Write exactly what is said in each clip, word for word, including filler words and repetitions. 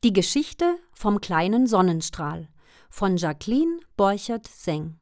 Die Geschichte vom kleinen Sonnenstrahl von Jacqueline Borchert-Seng.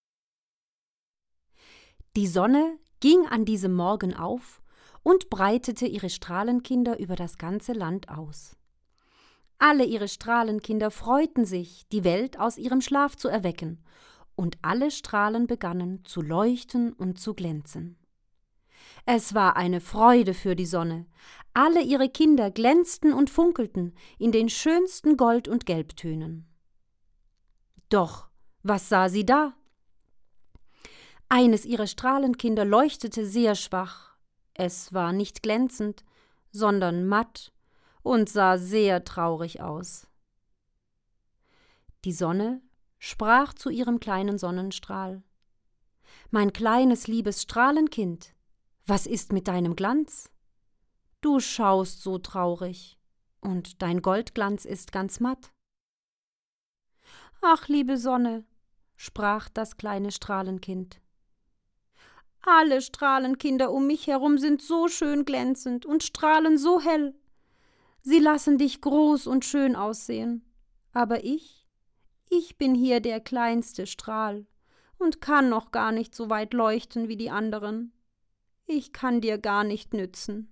Die Sonne ging an diesem Morgen auf und breitete ihre Strahlenkinder über das ganze Land aus. Alle ihre Strahlenkinder freuten sich, die Welt aus ihrem Schlaf zu erwecken, und alle Strahlen begannen zu leuchten und zu glänzen. Es war eine Freude für die Sonne. Alle ihre Kinder glänzten und funkelten in den schönsten Gold- und Gelbtönen. Doch, was sah sie da? Eines ihrer Strahlenkinder leuchtete sehr schwach. Es war nicht glänzend, sondern matt und sah sehr traurig aus. Die Sonne sprach zu ihrem kleinen Sonnenstrahl: »Mein kleines, liebes Strahlenkind, was ist mit deinem Glanz? Du schaust so traurig, und dein Goldglanz ist ganz matt.« »Ach, liebe Sonne«, sprach das kleine Strahlenkind, »alle Strahlenkinder um mich herum sind so schön glänzend und strahlen so hell. Sie lassen dich groß und schön aussehen, aber ich, ich bin hier der kleinste Strahl und kann noch gar nicht so weit leuchten wie die anderen. Ich kann dir gar nicht nützen.«